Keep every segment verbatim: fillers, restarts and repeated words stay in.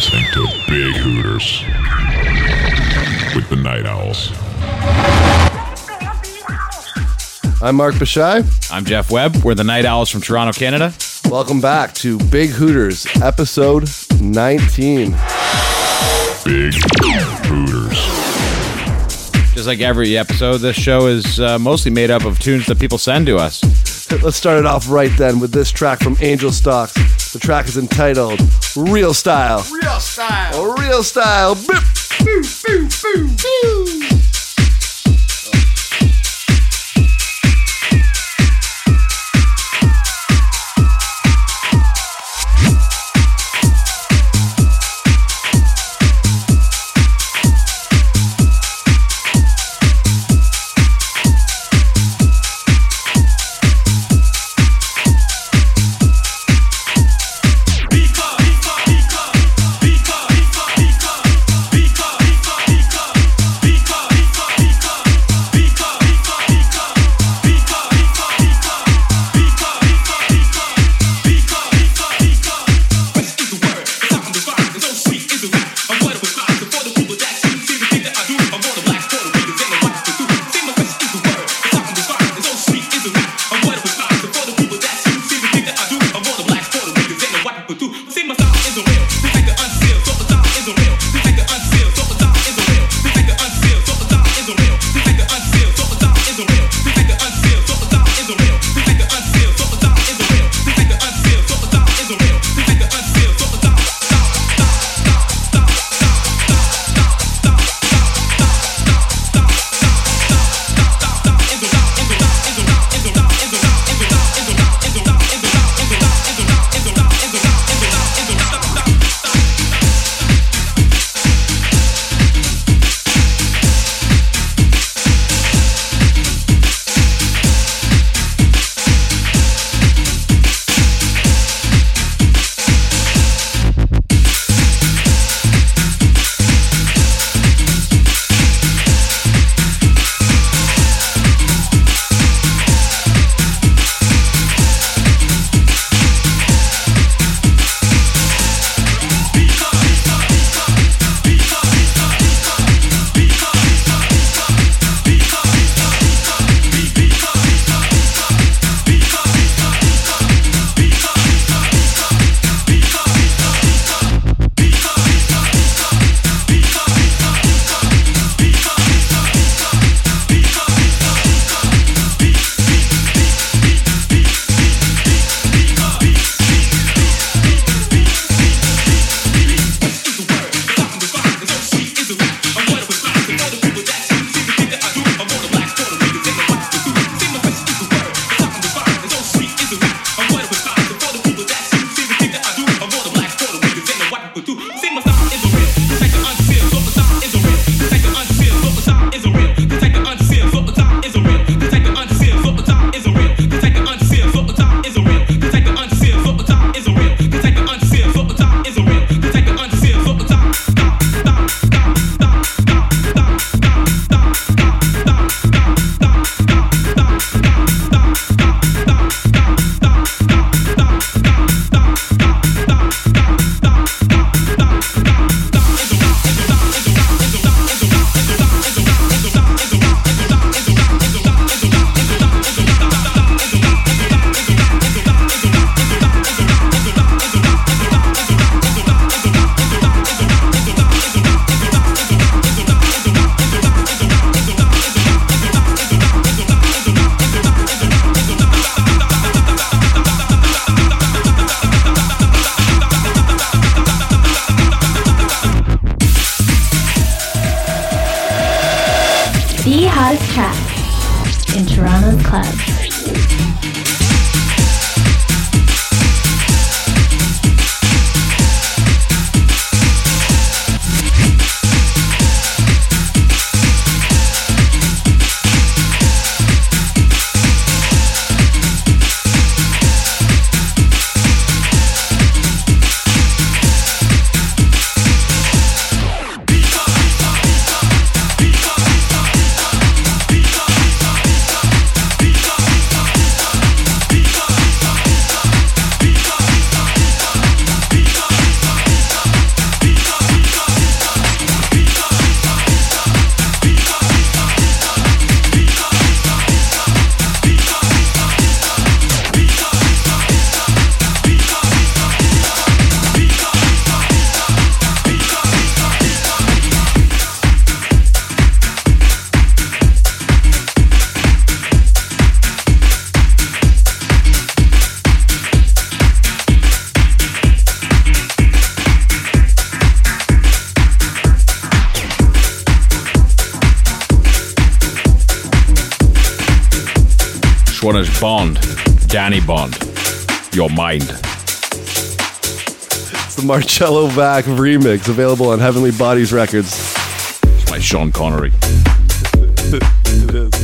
listening to Big Hooters with the Night Owls. I'm Mark Bashai. I'm Jeff Webb. We're the Night Owls from Toronto, Canada. Welcome back to Big Hooters, episode nineteen. Big Hooters. Just like every episode, this show is uh, mostly made up of tunes that people send to us. Let's start it off right then with this track from Angel Stocks. The track is entitled Real Style. Real Style. Real Style. Boop, boop, boop, boop, boop. Because one is Bond, Danny Bond. Your Mind. It's the Marcello Vac remix, available on Heavenly Bodies Records. It's my Sean Connery. It is.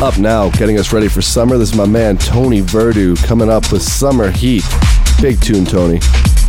up now, getting us ready for summer. This is my man Tony Verdu coming up with Summer Heat. Big tune, Tony.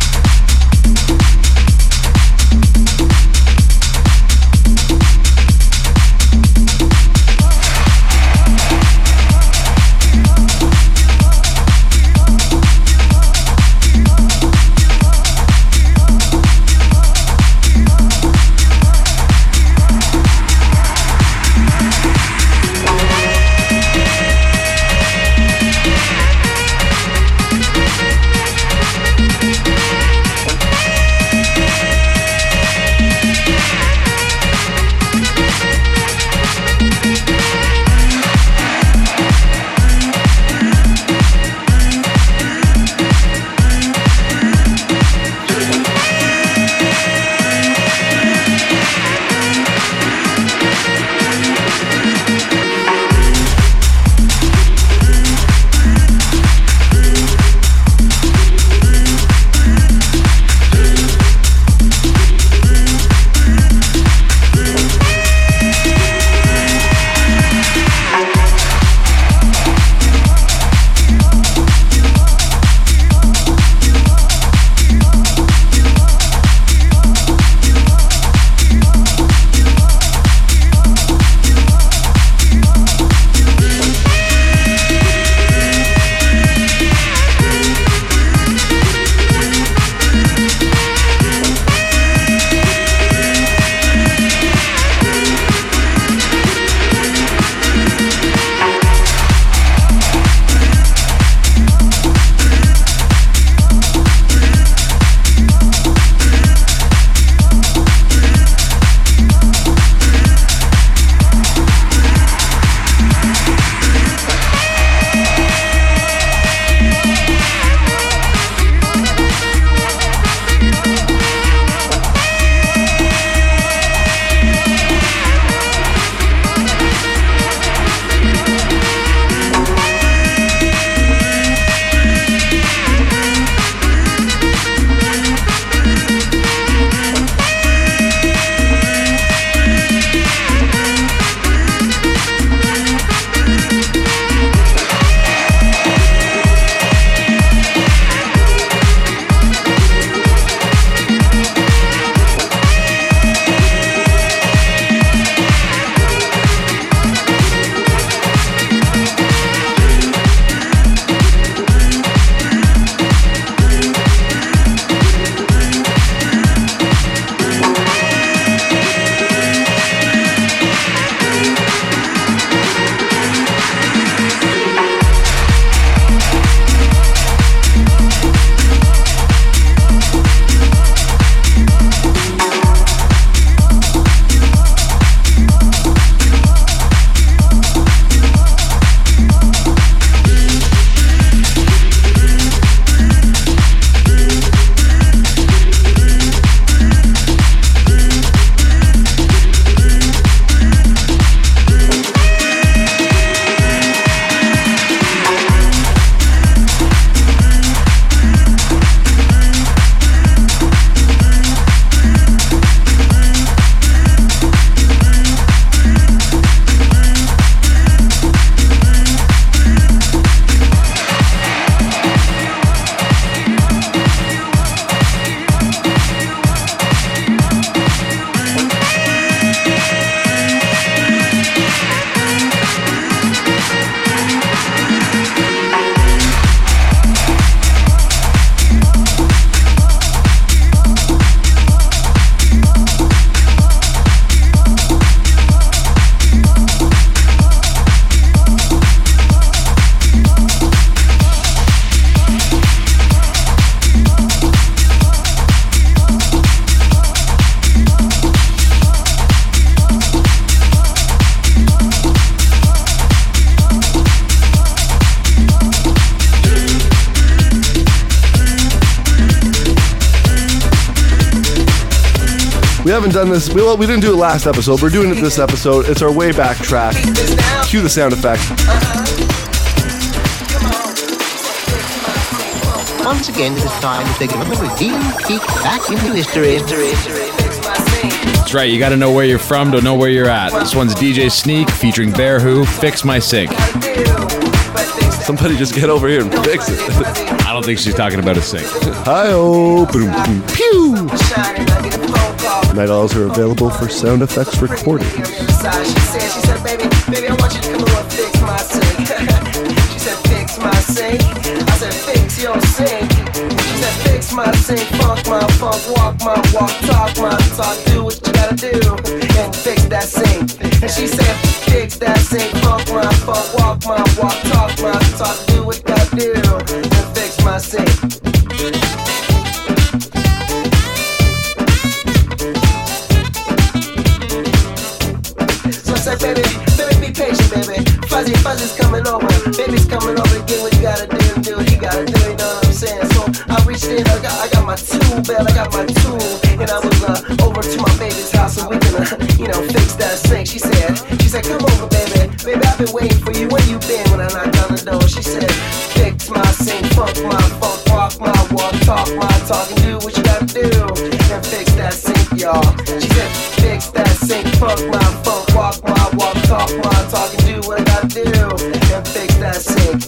We haven't done this. We, well, we didn't do it last episode. We're doing it this episode. It's our way back track. Cue the sound effect. Once again, it is time to take another redeeming peek back into history. history, history. That's right, you gotta know where you're from to know where you're at. This one's D J Sneak featuring Bear Who, Fix My Sink. Somebody just get over here and fix it. I don't think she's talking about a sink. Hi-oh, boom, boom, pew. Night Owls are available for sound effects recording. She said, she said, baby, baby, I want you to come over and fix my sink. She said, fix my sink. I said, fix your sink. She said, fix my sink, funk my funk, walk my walk, talk my talk, do what you gotta do, and fix that sink. And she said, fix that sink, funk my funk, walk my walk, talk my talk, do what you gotta do, and fix my sink. So I said, baby, baby, be patient, baby. Fuzzy, Fuzzy's coming over. Baby's coming over to get what you gotta do, do what you gotta do, you know what I'm saying? So I reached in, I got, I got my tool belt, I got my tool, and I was uh, over to my baby's house so we can, uh, you know, fix that sink. She said, she said, come over, baby. Baby, I've been waiting for you. Where you been? When I knocked on the door, she said, fix my sink, funk my funk, walk my walk, talk my talk, and do what you gotta do, and fix that sink, y'all. She said, fix that sink, funk my funk, walk my walk, talk my talk, and do what I gotta do, and fix that sink.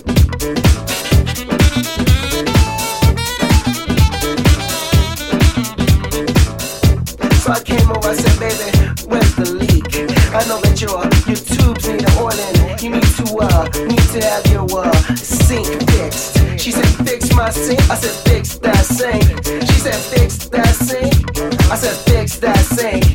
So I came over, I said, baby, where's the leak? I know that your your tubes need an oil in it. You need to uh need to have your uh sink fixed. She said, fix my sink. I said, fix that sink. She said, fix that sink. I said, fix that sink.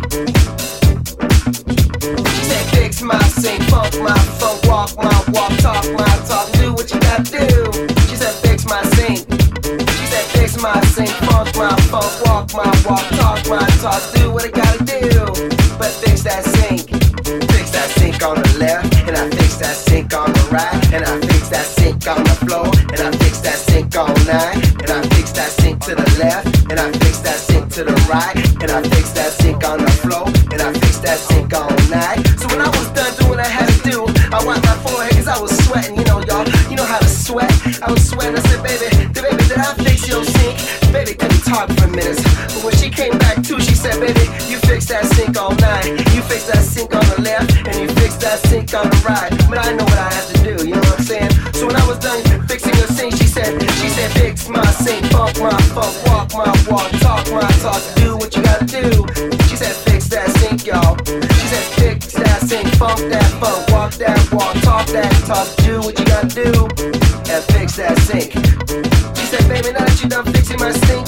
She said, fix my sink, funk my funk, walk my walk, talk my talk, do what you gotta do. She said, fix my sink. She said, fix my sink, funk my funk, walk my walk, talk my talk, do what I gotta do. But fix that sink. Fix that sink on the left, and I fix that sink on the right, and I fix that sink on the floor, and I fix that sink all night, and I fix that sink to the left, and I fix that sink to the right, and I fix that sink on the floor, and I fix that sink all night. So when I was done doing what I had to do, I wiped my forehead cause I was sweating, you know, y'all. You know how to sweat? I was sweating. I said, baby, baby, did I fix your sink? Baby couldn't talk for minutes, but when she came back too, she said, baby, you fix that sink all night. You fix that sink on the left, and you fix that sink on the right. But I know what I have to do, you know what I'm saying? So when I was done fixing her sink, she said, she said, fix my sink, funk my funk, walk my walk, talk my talk, do what you gotta do. She said, fix that sink, y'all. She said, fix that sink, funk that funk, walk that walk, talk that talk, do what you gotta do, and fix that sink. She said, baby, now that you done fixing my sink,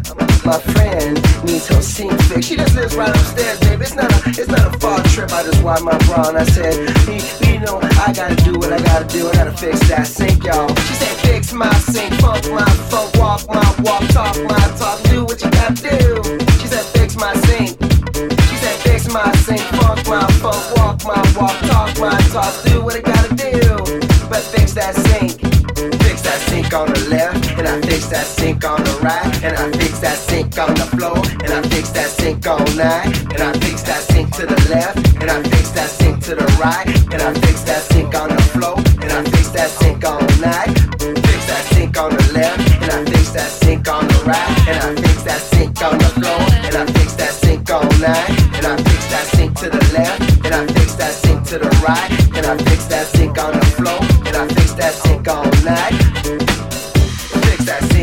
my friend needs her sink fixed. She just lives right upstairs, baby. It's not a, it's not a far trip. I just wiped my bra and I said, hey, you know, I gotta do what I gotta do. I gotta fix that sink, y'all. She said, fix my sink, funk my funk, walk my walk, talk my talk, do what you gotta do. She said, fix my sink. She said, fix my sink, funk my funk, walk my walk, talk my talk, do what I gotta do. But fix that sink. Fix that sink on the left, and I fix that sink on the right, and I fix that sink on the floor, and I fix that sink all night, and I fix that sink to the left, and I fix that sink to the right, and I fix that sink on the floor, and I fix that sink all night. Fix that sink on the left, and I fix that sink on the right, and I fix that sink on the floor, and I fix that sink all night, and I fix that sink to the left, and I fix that sink to the right, and I fix that sink on the floor, and I fix that sink all night. Fix that sink.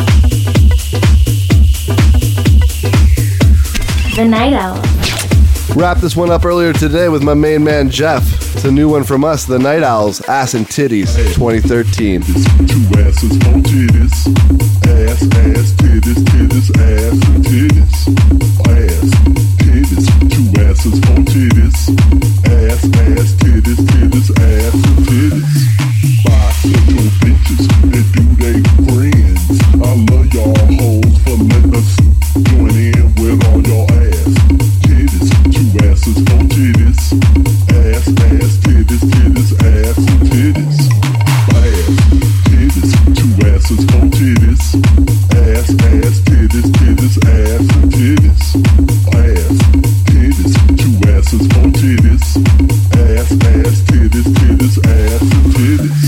The Night Owl. Wrapped this one up earlier today with my main man Jeff. It's a new one from us, the Night Owls, Ass and Titties, twenty thirteen. Two asses, four titties. Ass, ass, titties, titties, ass and titties. Ass, titties. Two asses, four titties. Ass, ass, titties, titties, ass and titties. Bisexual bitches that do they friends. I love y'all hoes for letting us join in with all your ass. Titties, two asses, four titties. Ass, ass, titties, titties, ass and titties. Ass, titties, two asses, four titties. Ass, ass, titties, titties, ass and titties. Ass, titties, two asses, four titties. Ass, ass, titties, titties, ass and titties.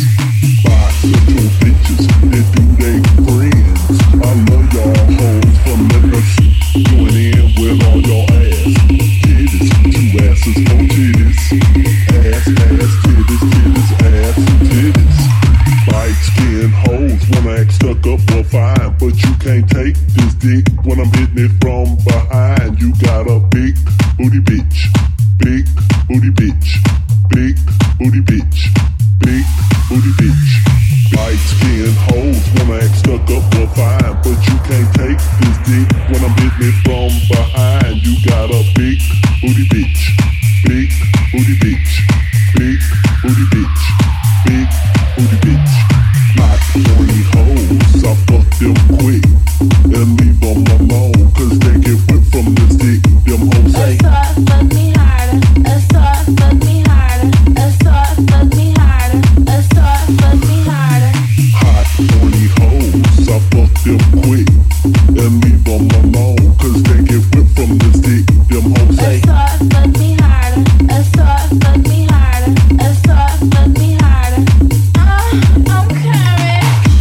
Bisexual bitches that do they friends. I love y'all hoes for letting us join in with all your ass. Titties, two asses, four titties. Ass, ass, titties, titties, ass and titties. Light skin hoes wanna act stuck up or fine, but you can't take this dick when I'm hitting it from behind. You got a big booty bitch, big booty bitch, big booty bitch, big booty bitch. Light skin hoes wanna act stuck up or fine, but you can't take this dick when I'm hitting it from behind. You got a big booty bitch, big booty bitch, big booty bitch, big booty bitch. Hot horny hoes, I fuck them quick and leave them alone, cause they get whipped from this dick. Them hoes say assault, fuck me harder. Assault, fuck me harder. Assault, fuck me harder. Assault, fuck me harder. hot horny hoes, I fuck them quick and leave them alone, cause they get whipped from this dick. Them hoes say assault, fuck me harder. Assault, fuck me harder. Assault, fuck me harder. Uh, I'm coming.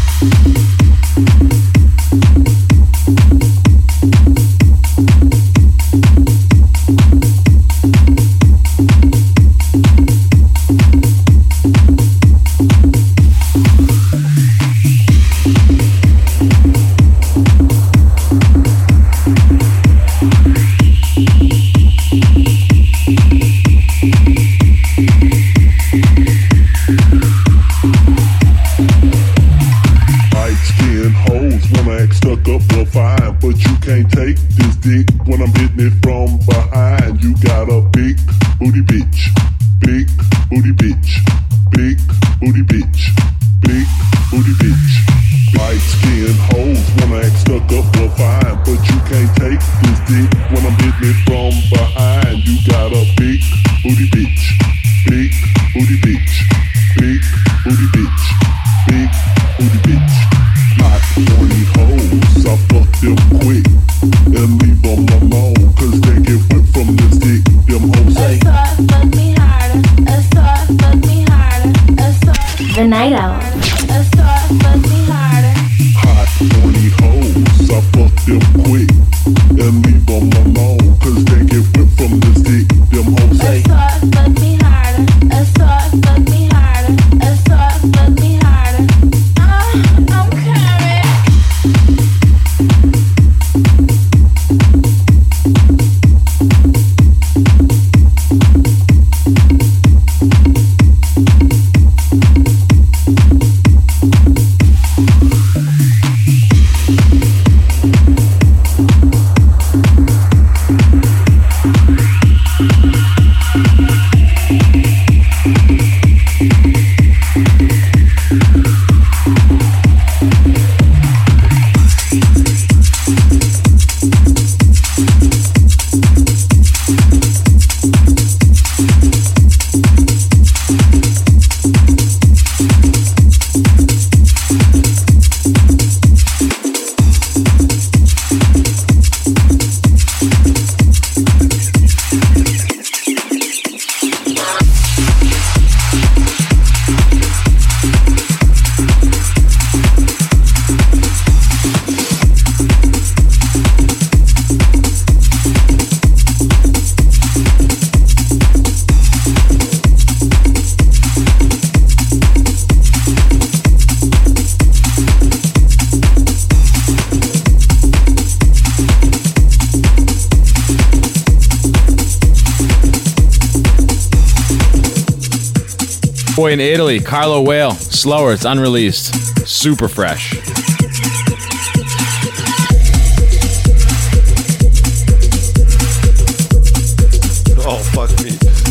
light skin hoes wanna act stuck up or fine, but you can't take this dick when I'm hitting it from behind. You got a big booty bitch, big booty bitch, big booty bitch, big booty bitch. Light skin hoes wanna act stuck up or fine, but you can't take this dick when I'm hitting it from behind. You got a big booty bitch, big booty bitch, big booty bitch, big booty bitch. Hot horny hoes, I fuck them quick and leave them alone, cause they get whipped from this dick. Them hoes say Assault, fuck me harder. Assault, fuck me harder. Assault. The Night Owl. Assault, fuck me harder. hot horny hoes, I fuck them quick and leave them alone, cause they get whipped from this dick. Them hoes say Assault, fuck me harder. Assault, fuck me harder. Assault, fuck me harder. Uh, I'm coming. Boy in Italy, Carlo Whale. Slower, it's unreleased. Super fresh. Oh, fuck me.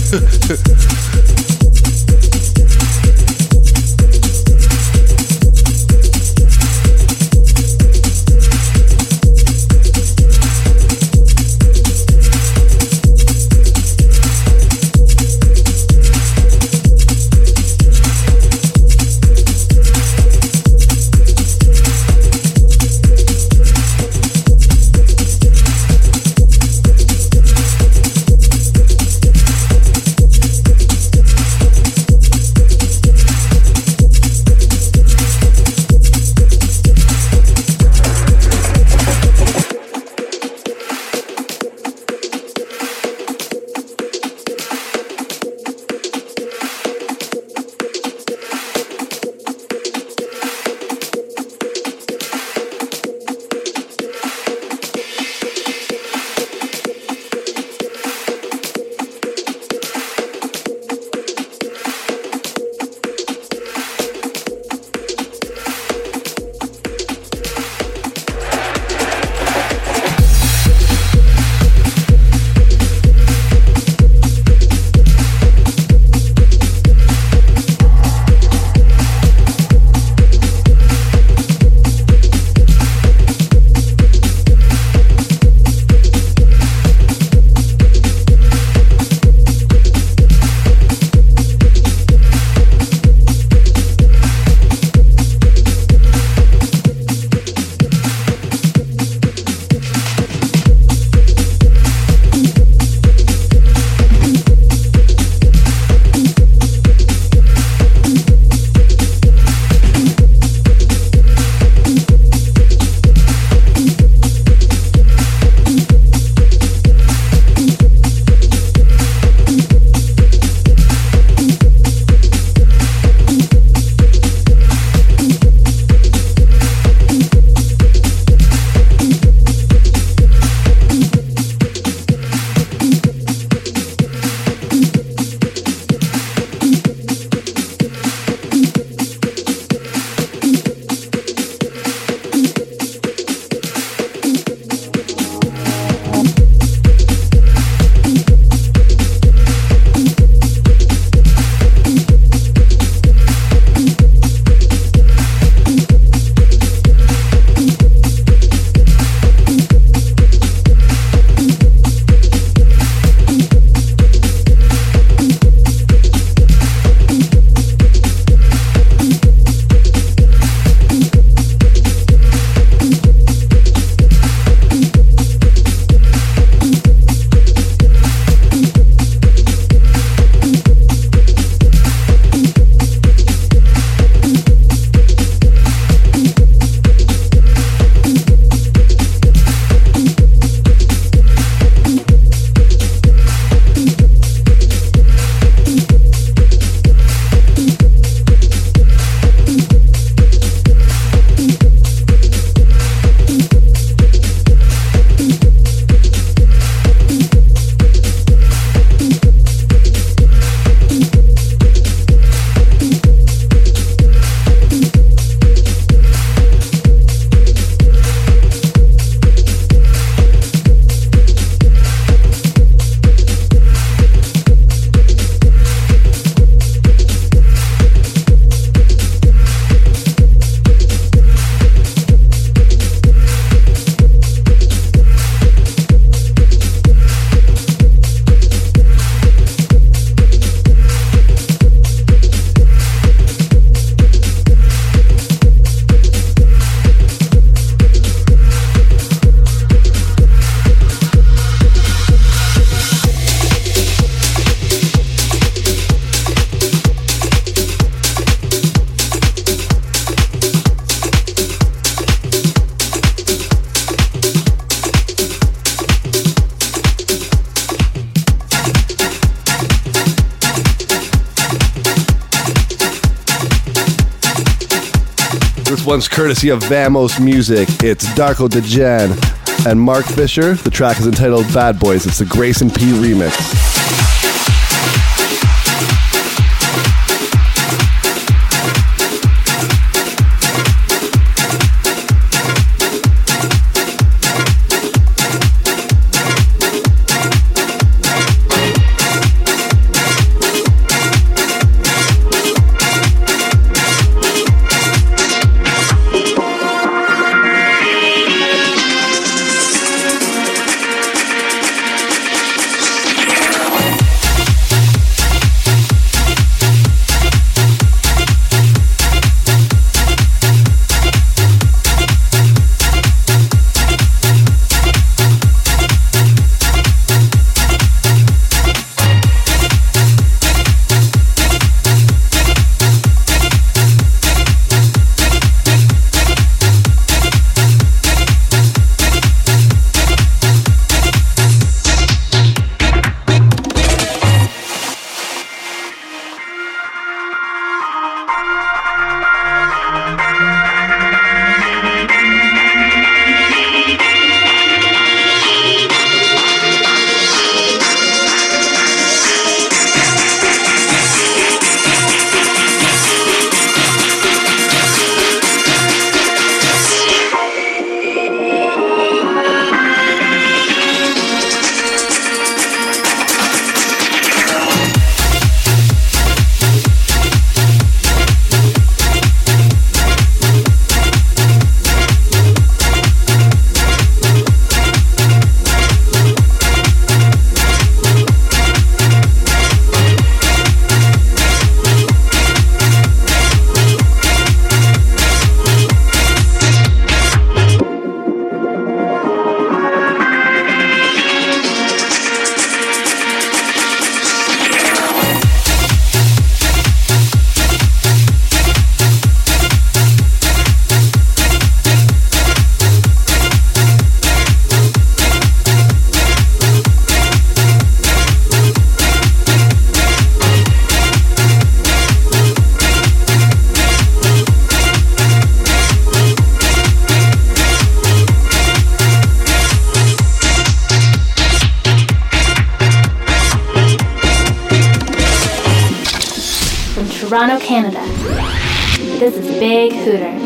This one's courtesy of Vamos Music. It's Darko Dejan and Mark Fisher. The track is entitled Bad Boys. It's the Grayson P remix. Canada. This is Big Hooter.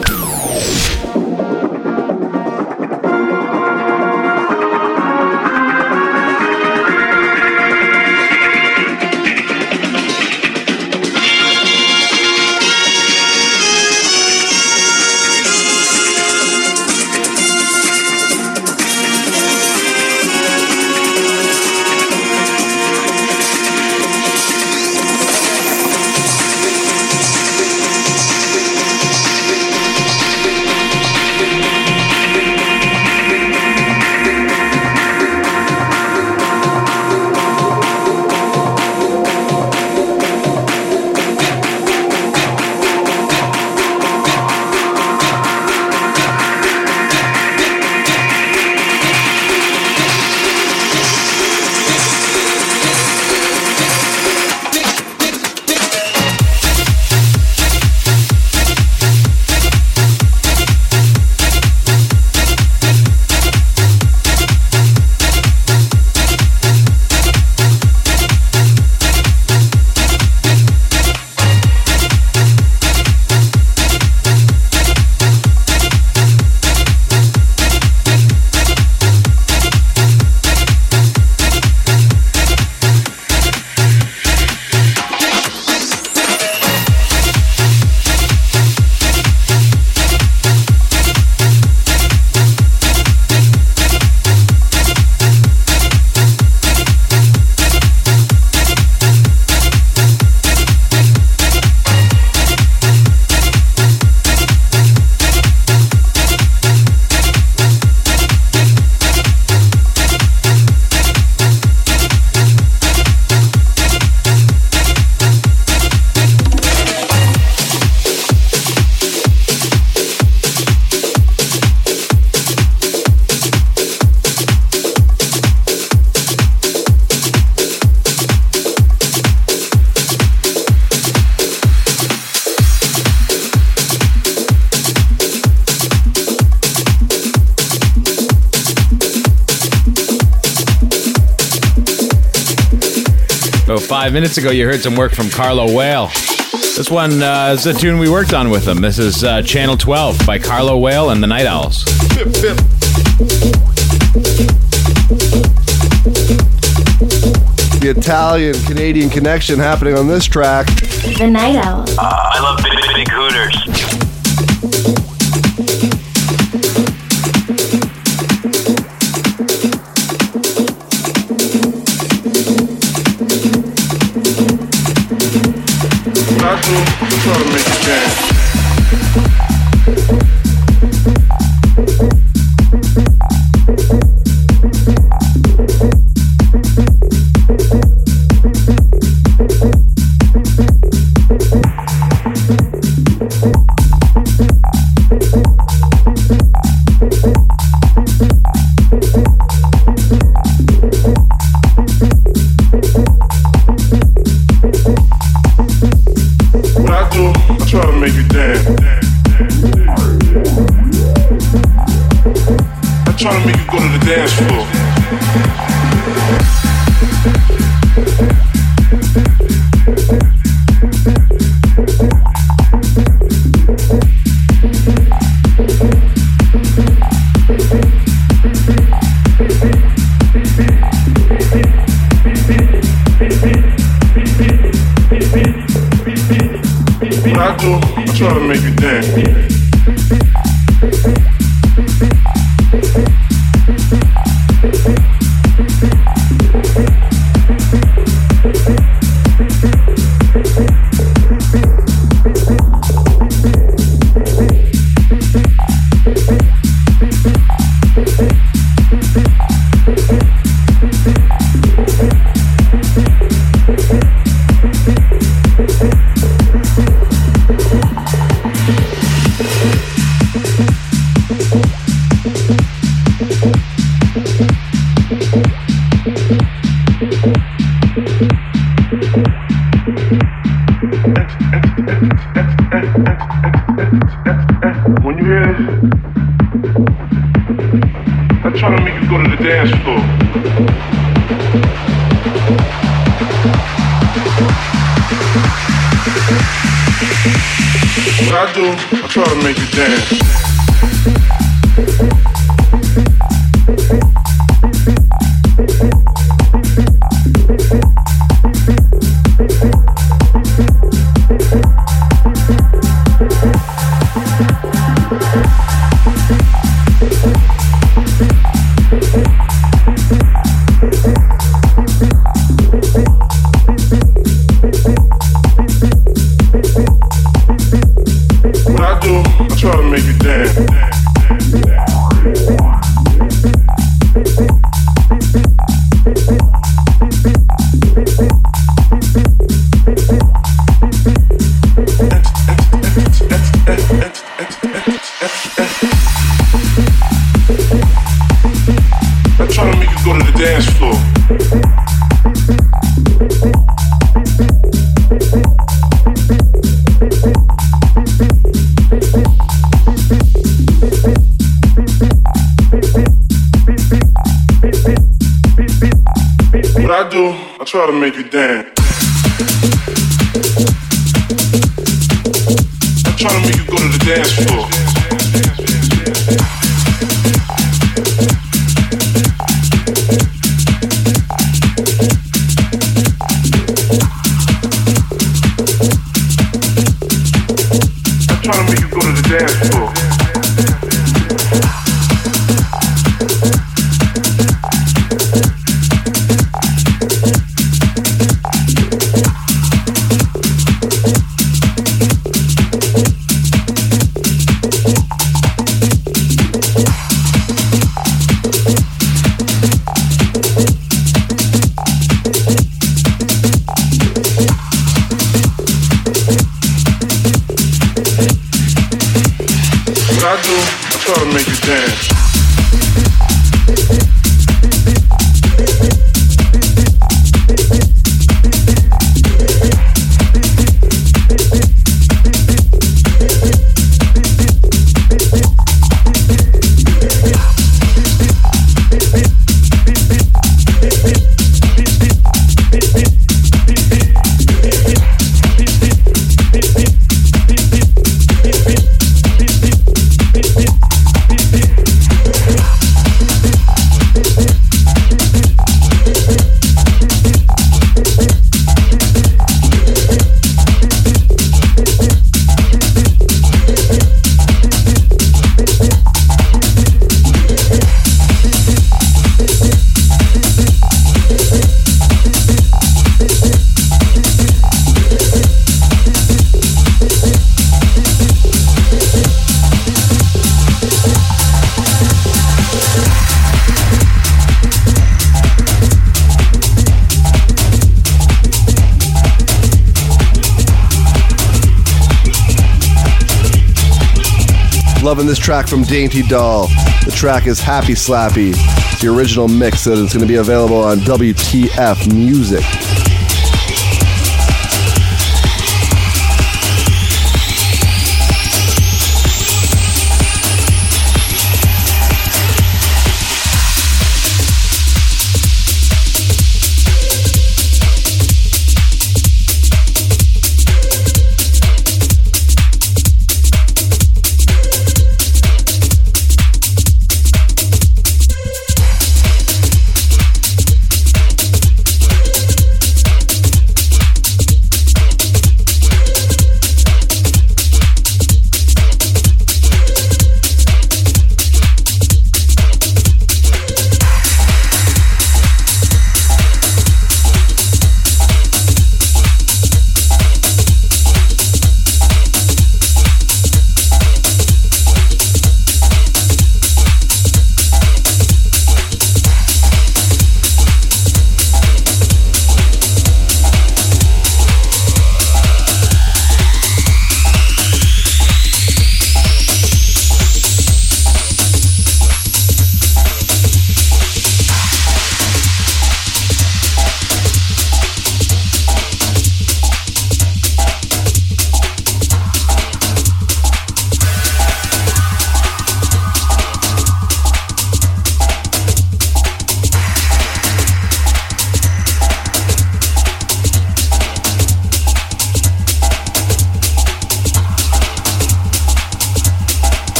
Five minutes ago, you heard some work from Carlo Whale. This one uh, is a tune we worked on with him. This is uh, Channel twelve by Carlo Whale and the Night Owls. Pip, pip. The Italian-Canadian connection happening on this track. The Night Owls. Uh, I love Big, big Hooters. Try to make it dance. When you hear this, I'm trying to make you go to the dance floor. What I do, I try to make you dance. Try to make you dance. I'm trying to make you go to the dance floor. I'm trying to make you go to the dance floor. Loving this track from Dainty Doll. The track is Happy Slappy. It's the original mix, and it's going to be available on W T F Music.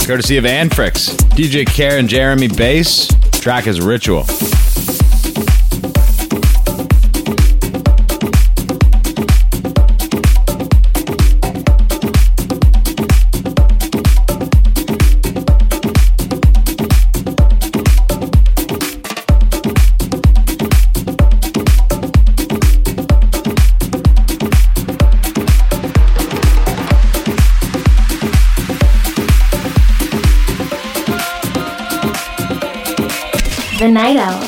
courtesy of Anfrix. D J Care and Jeremy Bass. Track is Ritual. The Night Owl.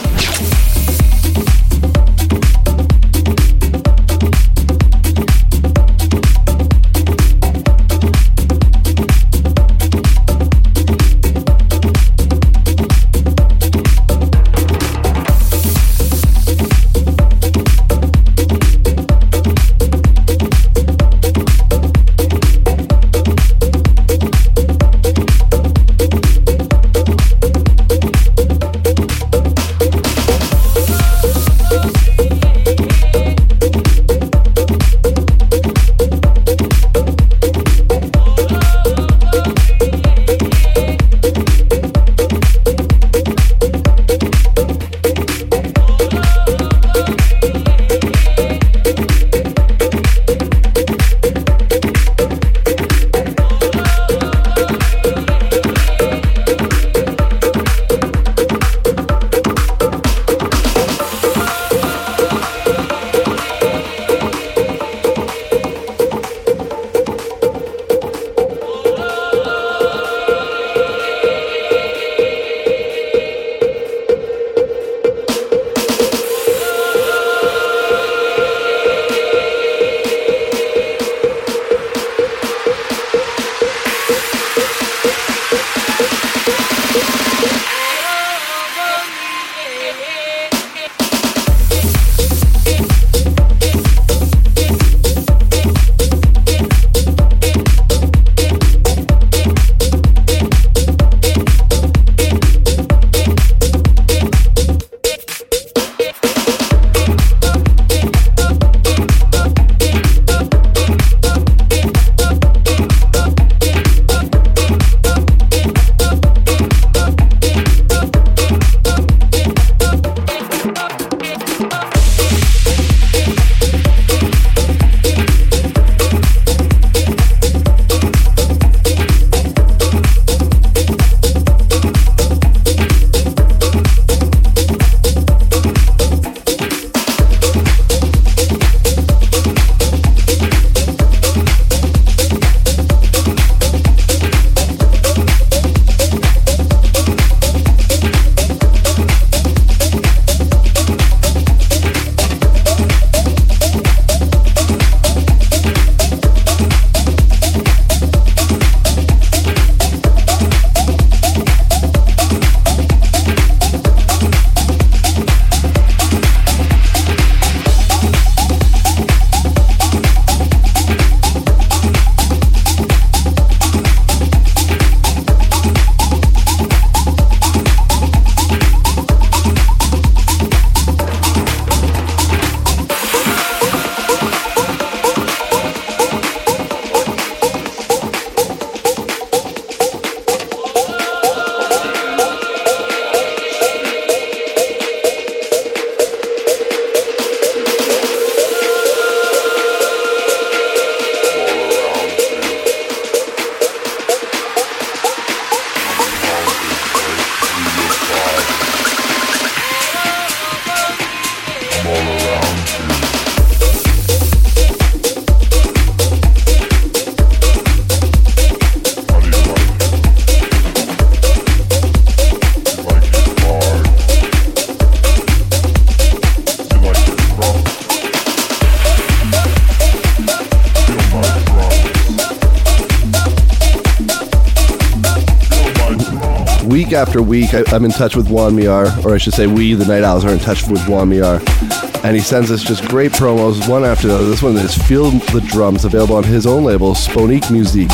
week after week, I, I'm in touch with Juan Miar, or I should say we, the Night Owls, are in touch with Juan Miar. And he sends us just great promos, one after the other. This one is Feel the Drums, available on his own label, Sponique Musique.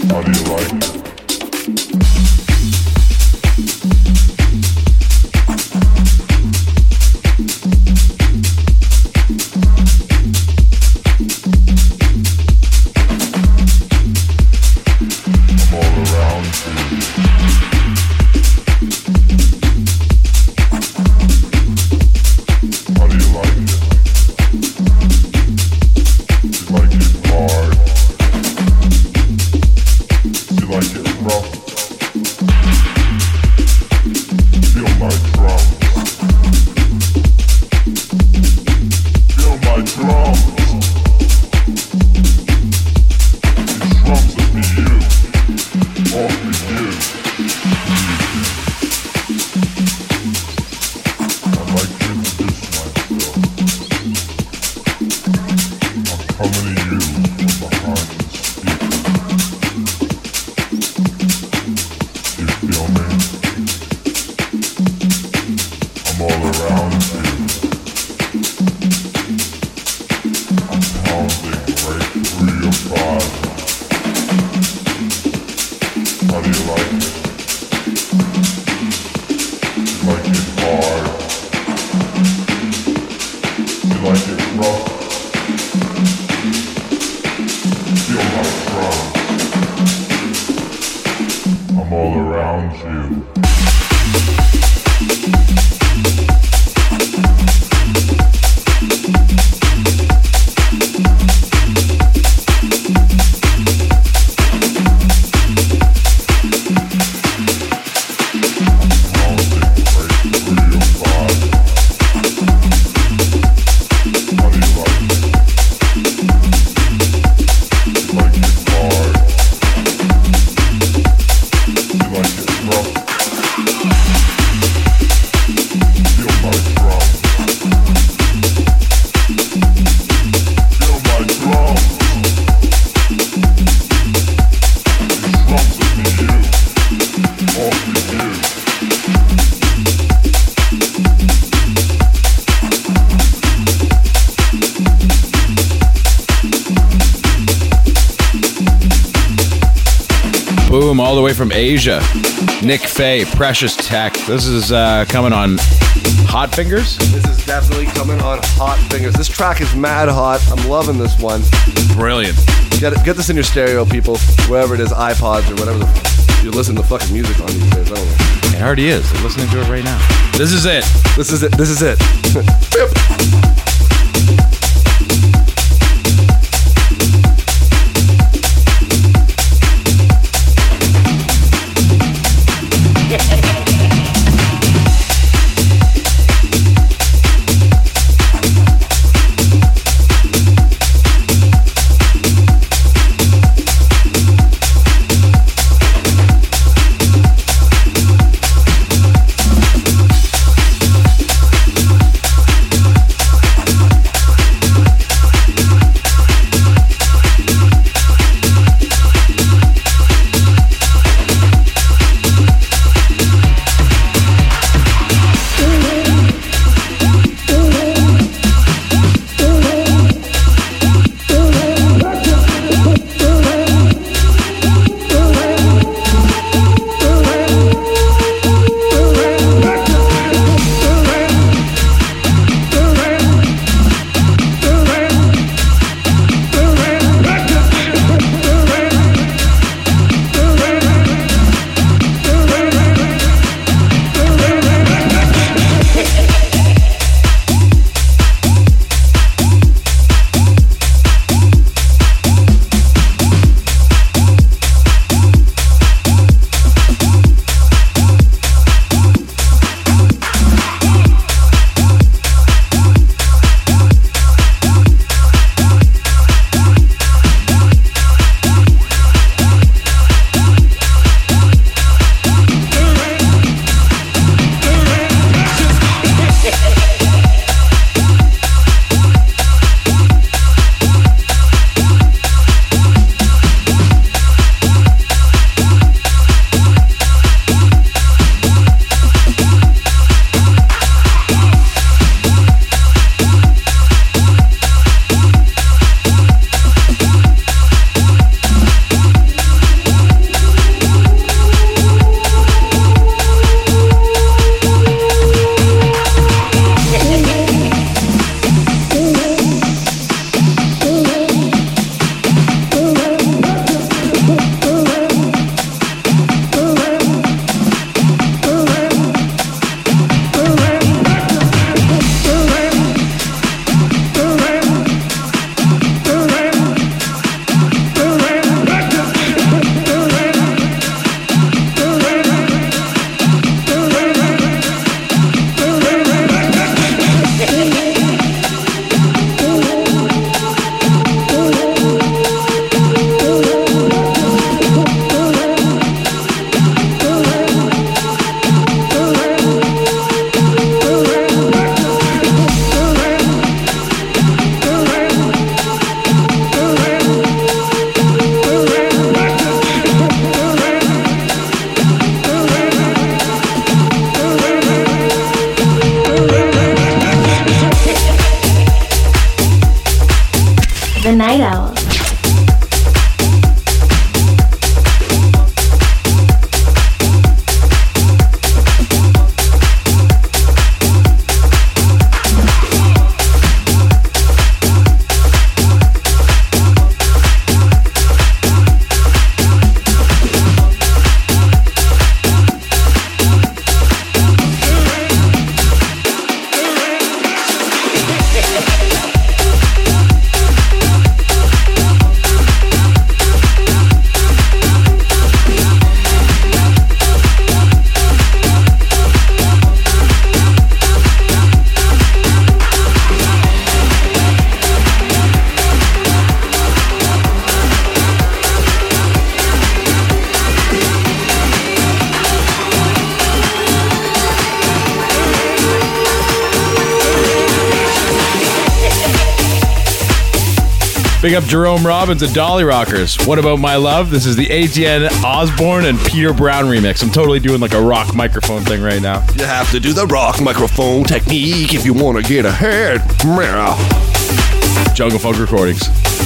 How do you like it? Boom, all the way from Asia. Nick Fay, Precious Tech. This is uh, coming on Hot Fingers? This is definitely coming on Hot Fingers. This track is mad hot. I'm loving this one. Brilliant. Get it, get this in your stereo, people. Wherever it is, iPods or whatever the f- you listen to fucking music on these days. I don't know. It already is. They're listening to it right now. This is it. This is it. This is it. Big up Jerome Robbins and Dolly Rockers. What About My Love? This is the A T N Osborne and Peter Brown remix. I'm totally doing like a rock microphone thing right now. You have to do the rock microphone technique if you want to get ahead. Jungle Folk Recordings.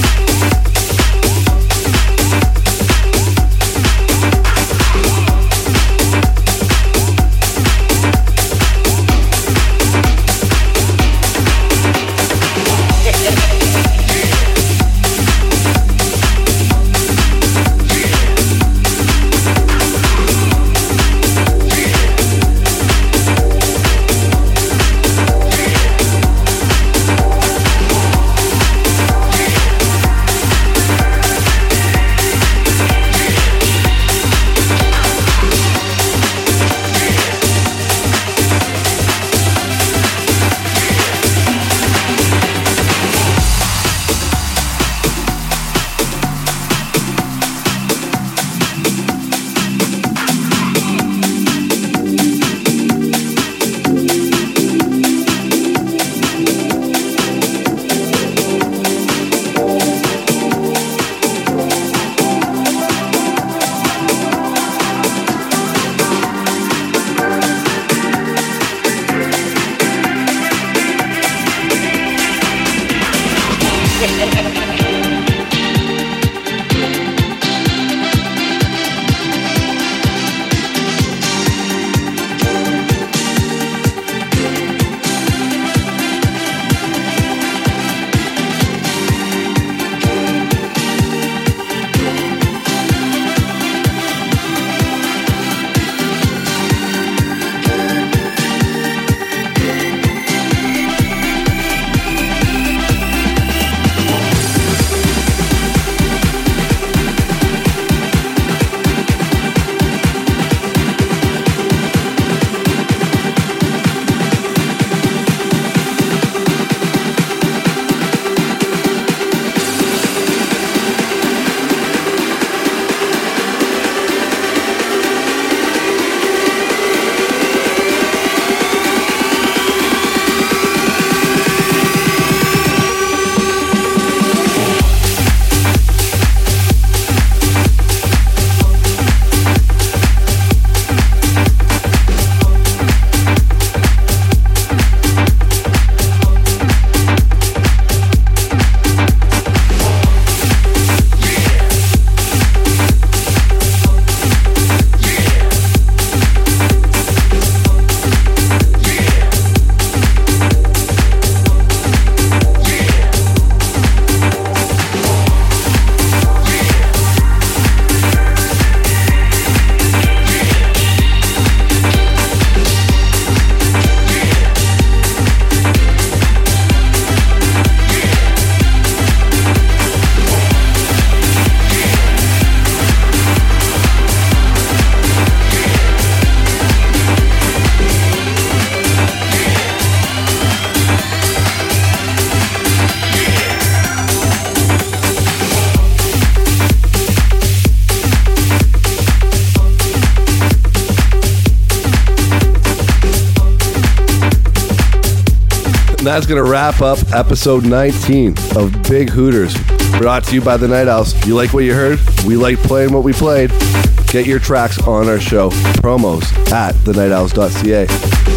And that's going to wrap up episode nineteen of Big Hooters, brought to you by the Night Owls. You like what you heard? We like playing what we played. Get your tracks on our show. Promos at the night owls dot c a.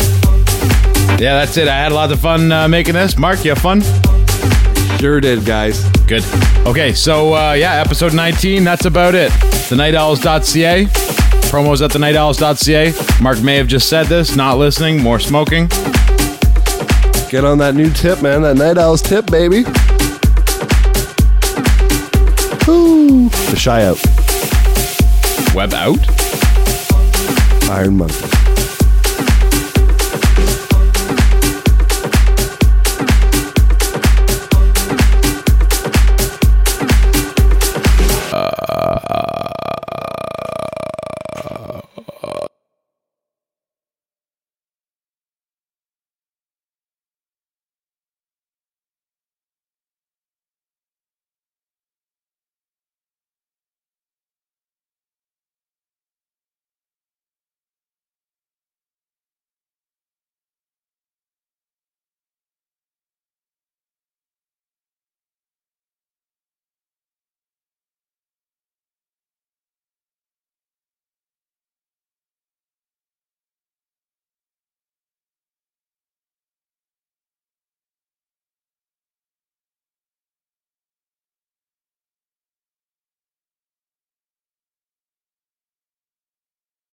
Yeah, that's it. I had lots of fun uh, making this. Mark, you have fun? Sure did, guys. Good. Okay, so uh, yeah, episode nineteen, that's about it. the night owls dot c a. Promos at the night owls dot c a. Mark may have just said this, not listening, more smoking. Get on that new tip, man. That Night Owls tip, baby. Woo. The Shy Out. Web out? Iron Monkey.